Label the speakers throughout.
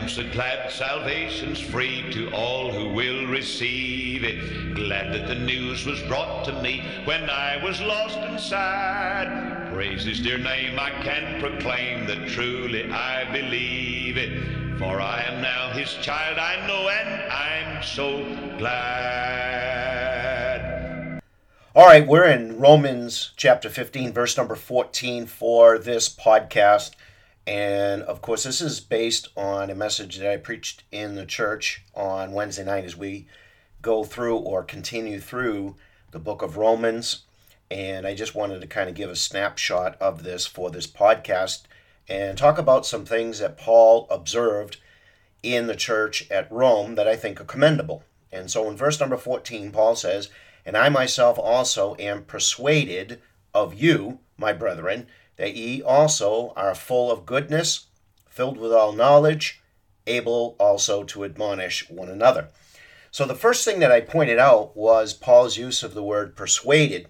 Speaker 1: am so glad salvation's free to all who will receive it. Glad that the news was brought to me when I was lost and sad. Praise his dear name, I can proclaim that truly I believe it. For I am now his child, I know, and I'm so glad.
Speaker 2: All right, we're in Romans chapter 15, verse number 14 for this podcast. And of course, this is based on a message that I preached in the church on Wednesday night as we go through or continue through the book of Romans. And I just wanted to kind of give a snapshot of this for this podcast and talk about some things that Paul observed in the church at Rome that I think are commendable. And so in verse number 14, Paul says, "And I myself also am persuaded of you, my brethren, that ye also are full of goodness, filled with all knowledge, able also to admonish one another." So the first thing that I pointed out was Paul's use of the word persuaded.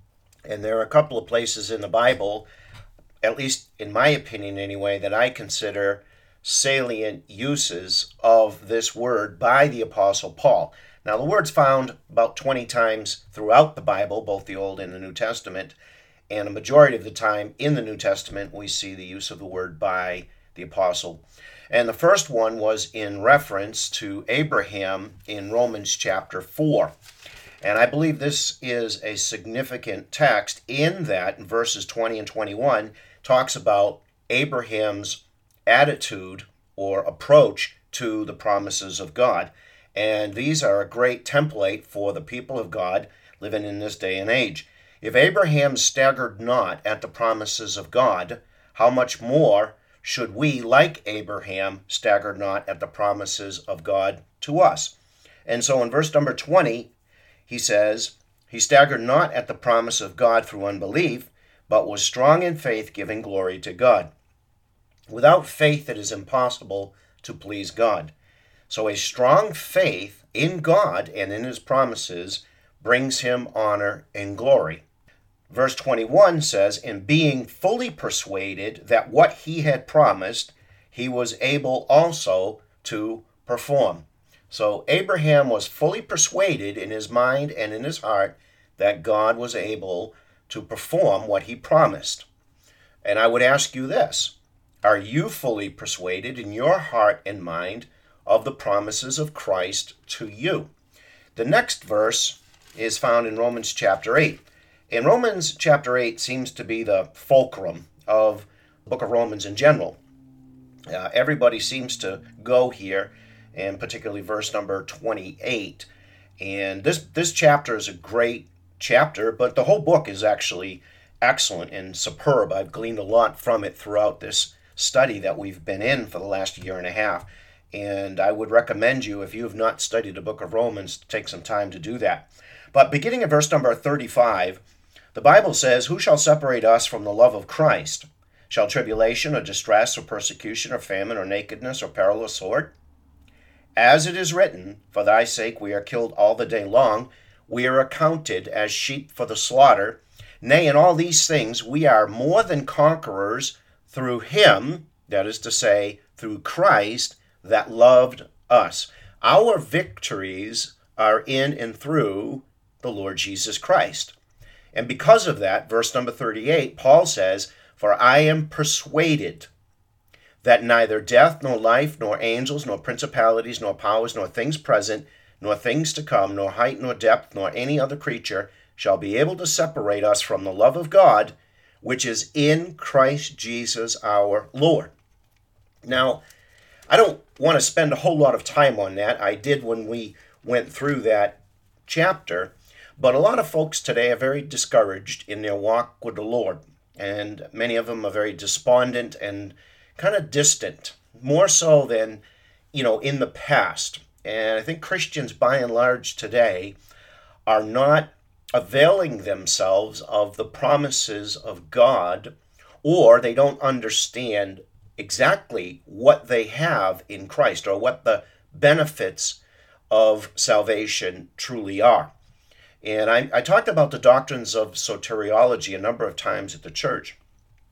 Speaker 2: And there are a couple of places in the Bible, at least in my opinion anyway, that I consider salient uses of this word by the Apostle Paul. Now, the word's found about 20 times throughout the Bible, both the Old and the New Testament. And a majority of the time in the New Testament, we see the use of the word by the apostle. And the first one was in reference to Abraham in Romans chapter 4. And I believe this is a significant text in that in verses 20 and 21 talks about Abraham's attitude or approach to the promises of God. And these are a great template for the people of God living in this day and age. If Abraham staggered not at the promises of God, how much more should we, like Abraham, stagger not at the promises of God to us? And so in verse number 20, he says, "He staggered not at the promise of God through unbelief, but was strong in faith, giving glory to God." Without faith, it is impossible to please God. So a strong faith in God and in his promises brings him honor and glory. Verse 21 says, "And being fully persuaded that what he had promised, he was able also to perform." So Abraham was fully persuaded in his mind and in his heart that God was able to perform what he promised. And I would ask you this, are you fully persuaded in your heart and mind of the promises of Christ to you? The next verse is found in Romans chapter 8. And Romans chapter 8 seems to be the fulcrum of the book of Romans in general. Everybody seems to go here, and particularly verse number 28. And this chapter is a great chapter, but the whole book is actually excellent and superb. I've gleaned a lot from it throughout this study that we've been in for the last year and a half. And I would recommend you, if you have not studied the book of Romans, to take some time to do that. But beginning at verse number 35, the Bible says, "Who shall separate us from the love of Christ? Shall tribulation or distress or persecution or famine or nakedness or peril or sword? As it is written, for thy sake we are killed all the day long. We are accounted as sheep for the slaughter. Nay, in all these things we are more than conquerors through him," that is to say, through Christ, "that loved us." Our victories are in and through the Lord Jesus Christ. And because of that, verse number 38, Paul says, "For I am persuaded that neither death, nor life, nor angels, nor principalities, nor powers, nor things present, nor things to come, nor height, nor depth, nor any other creature shall be able to separate us from the love of God, which is in Christ Jesus our Lord." Now, I don't want to spend a whole lot of time on that. I did when we went through that chapter. But a lot of folks today are very discouraged in their walk with the Lord. And many of them are very despondent and kind of distant, more so than, in the past. And I think Christians, by and large today, are not availing themselves of the promises of God, or they don't understand exactly what they have in Christ or what the benefits of salvation truly are. And I talked about the doctrines of soteriology a number of times at the church.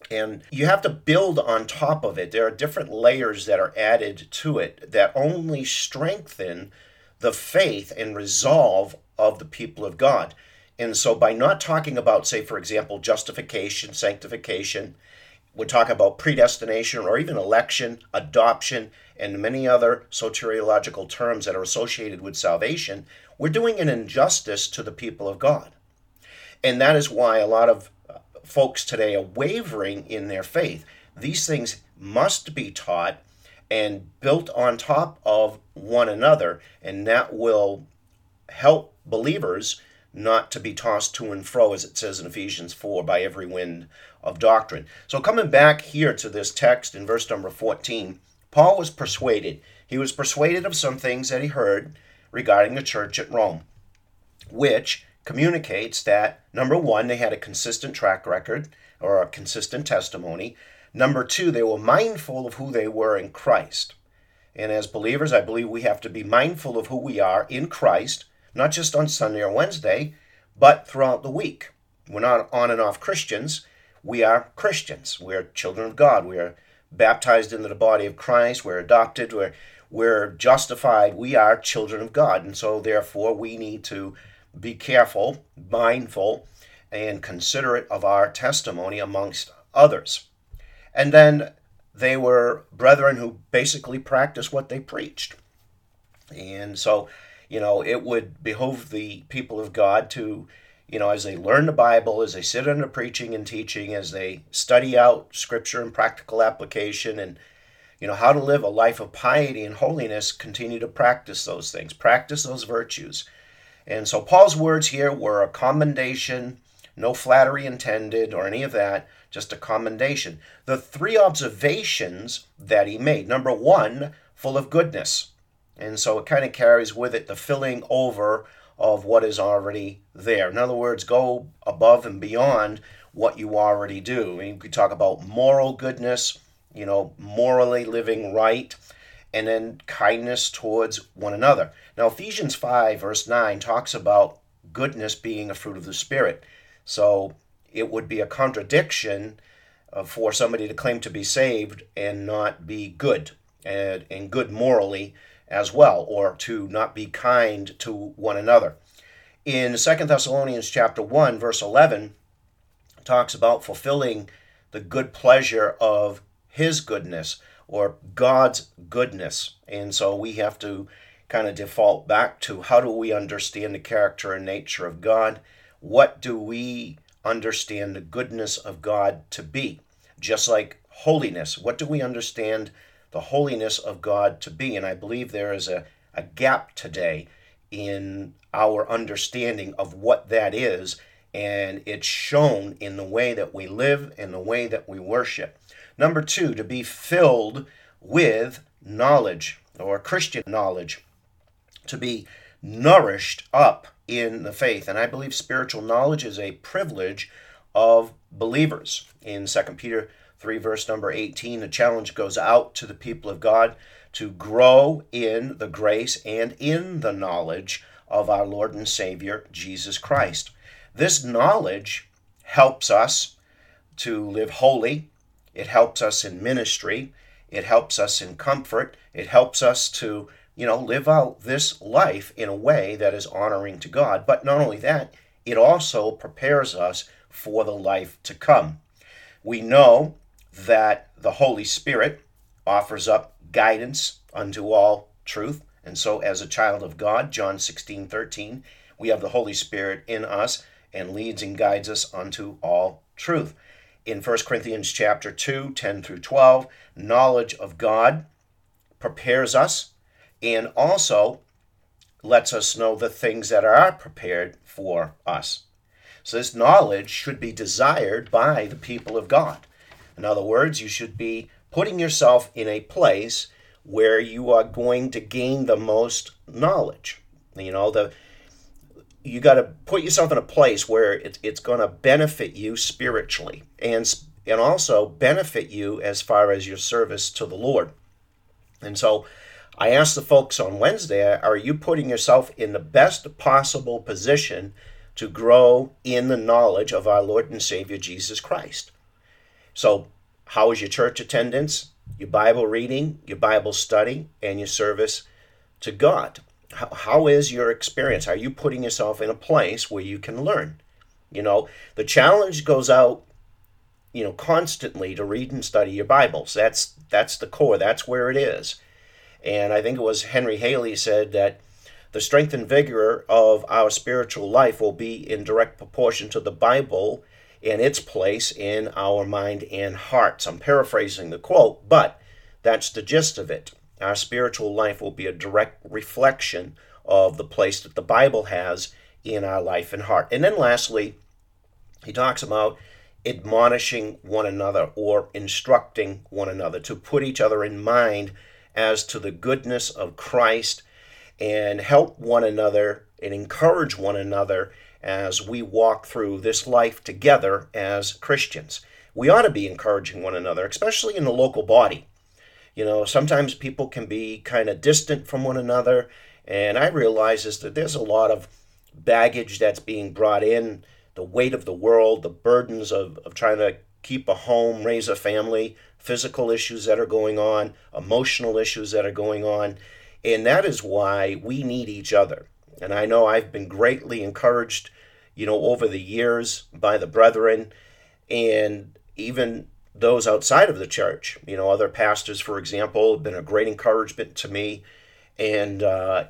Speaker 2: And you have to build on top of it. There are different layers that are added to it that only strengthen the faith and resolve of the people of God. And so by not talking about, say, for example, justification, sanctification, we're talking about predestination or even election, adoption, and many other soteriological terms that are associated with salvation, we're doing an injustice to the people of God. And that is why a lot of folks today are wavering in their faith. These things must be taught and built on top of one another, and that will help believers not to be tossed to and fro, as it says in Ephesians 4, by every wind of doctrine. So coming back here to this text in verse number 14, Paul was persuaded. He was persuaded of some things that he heard regarding the church at Rome, which communicates that, number one, they had a consistent track record or a consistent testimony. Number two, they were mindful of who they were in Christ. And as believers, I believe we have to be mindful of who we are in Christ, not just on Sunday or Wednesday, but throughout the week. We're not on and off Christians. We are Christians. We're children of God. We are baptized into the body of Christ. We're adopted. We're justified. We are children of God. And so therefore we need to be careful, mindful, and considerate of our testimony amongst others. And then they were brethren who basically practiced what they preached. And so, it would behoove the people of God to, as they learn the Bible, as they sit under preaching and teaching, as they study out Scripture and practical application and, how to live a life of piety and holiness, continue to practice those things, practice those virtues. And so Paul's words here were a commendation, no flattery intended or any of that, just a commendation. The three observations that he made: number one, full of goodness. And so it kind of carries with it the filling over of what is already there. In other words, go above and beyond what you already do. I mean, you could talk about moral goodness, morally living right, and then kindness towards one another. Now, Ephesians 5, verse 9 talks about goodness being a fruit of the Spirit. So it would be a contradiction for somebody to claim to be saved and not be good, and good morally as well, or to not be kind to one another. In 2 Thessalonians chapter 1, verse 11, talks about fulfilling the good pleasure of his goodness, or God's goodness. And so we have to kind of default back to, how do we understand the character and nature of God? What do we understand the goodness of God to be? Just like holiness, what do we understand the holiness of God to be? And I believe there is a gap today in our understanding of what that is, and it's shown in the way that we live and the way that we worship. Number two, to be filled with knowledge, or Christian knowledge, to be nourished up in the faith. And I believe spiritual knowledge is a privilege of believers. In 2 Peter 3, verse number 18, the challenge goes out to the people of God to grow in the grace and in the knowledge of our Lord and Savior, Jesus Christ. This knowledge helps us to live holy. It helps us in ministry. It helps us in comfort. It helps us to, live out this life in a way that is honoring to God. But not only that, it also prepares us for the life to come. We know that the Holy Spirit offers up guidance unto all truth. And so as a child of God, John 16:13, we have the Holy Spirit in us and leads and guides us unto all truth. In 1 Corinthians chapter 2, 10 through 12, knowledge of God prepares us and also lets us know the things that are prepared for us. So this knowledge should be desired by the people of God. In other words, you should be putting yourself in a place where you are going to gain the most knowledge. You got to put yourself in a place where it's going to benefit you spiritually and also benefit you as far as your service to the Lord. And so I asked the folks on Wednesday, are you putting yourself in the best possible position to grow in the knowledge of our Lord and Savior Jesus Christ? So, how is your church attendance, your Bible reading, your Bible study, and your service to God? How is your experience? Are you putting yourself in a place where you can learn? The challenge goes out, constantly to read and study your Bibles. That's the core. That's where it is. And I think it was Henry Haley said that the strength and vigor of our spiritual life will be in direct proportion to the Bible and its place in our mind and hearts. I'm paraphrasing the quote, but that's the gist of it. Our spiritual life will be a direct reflection of the place that the Bible has in our life and heart. And then lastly, he talks about admonishing one another or instructing one another, to put each other in mind as to the goodness of Christ and help one another and encourage one another as we walk through this life together as Christians. We ought to be encouraging one another, especially in the local body. Sometimes people can be kind of distant from one another, and I realize that there's a lot of baggage that's being brought in, the weight of the world, the burdens of trying to keep a home, raise a family, physical issues that are going on, emotional issues that are going on, and that is why we need each other. And I know I've been greatly encouraged, over the years by the brethren, and even those outside of the church. Other pastors, for example, have been a great encouragement to me, and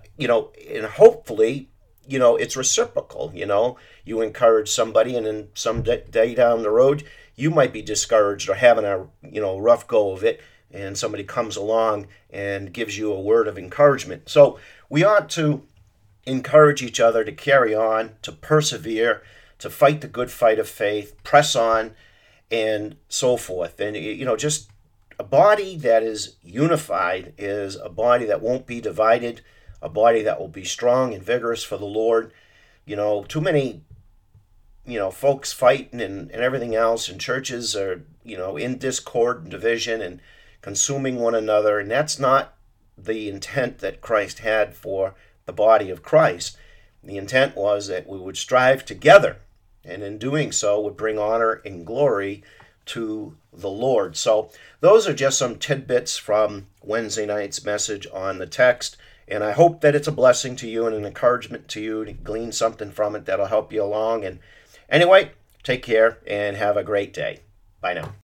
Speaker 2: and hopefully, it's reciprocal. You encourage somebody, and then some day down the road, you might be discouraged or having a rough go of it, and somebody comes along and gives you a word of encouragement. So we ought to encourage each other to carry on, to persevere, to fight the good fight of faith, press on, and so forth. And just a body that is unified is a body that won't be divided, a body that will be strong and vigorous for the Lord. Too many folks fighting and everything else, and churches are in discord and division and consuming one another, and that's not the intent that Christ had for the body of Christ. The intent was that we would strive together, and in doing so would bring honor and glory to the Lord. So those are just some tidbits from Wednesday night's message on the text, and I hope that it's a blessing to you and an encouragement to you to glean something from it that'll help you along. And anyway, take care and have a great day. Bye now.